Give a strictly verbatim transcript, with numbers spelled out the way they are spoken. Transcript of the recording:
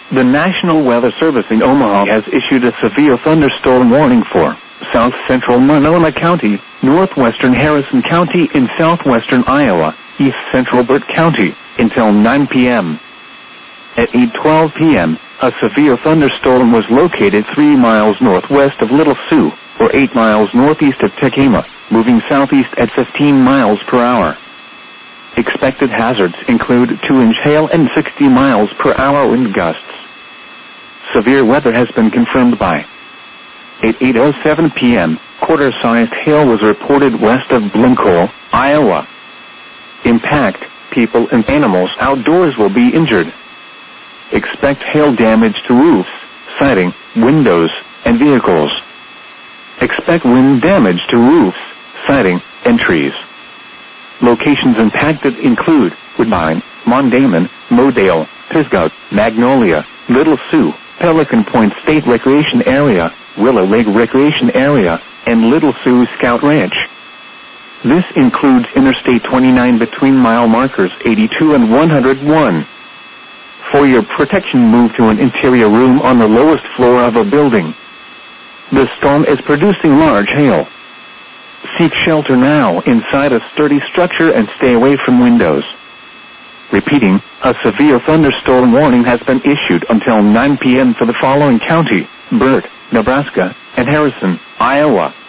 The National Weather Service in Omaha has issued a severe thunderstorm warning for south central Monona County, northwestern Harrison County in southwestern Iowa, east central Burt County, until nine p.m. At eight twelve p.m., a severe thunderstorm was located three miles northwest of Little Sioux, or eight miles northeast of Tekema, moving southeast at fifteen miles per hour. Expected hazards include two inch hail and sixty miles per hour wind gusts. Severe weather has been confirmed by at eight oh seven p.m., quarter-sized hail was reported west of Blumenkohl, Iowa. Impact, people and animals outdoors will be injured. Expect hail damage to roofs, siding, windows, and vehicles. Expect wind damage to roofs, siding, and trees. Locations impacted include Woodbine, Mondamon, Modale, Pisgah, Magnolia, Little Sioux, Pelican Point State Recreation Area, Willow Lake Recreation Area, and Little Sioux Scout Ranch. This includes Interstate twenty-nine between mile markers eighty-two and one oh one. For your protection, move to an interior room on the lowest floor of a building. The storm is producing large hail. Seek shelter now inside a sturdy structure and stay away from windows. Repeating, a severe thunderstorm warning has been issued until nine p.m. for the following county: Burt, Nebraska, and Harrison, Iowa.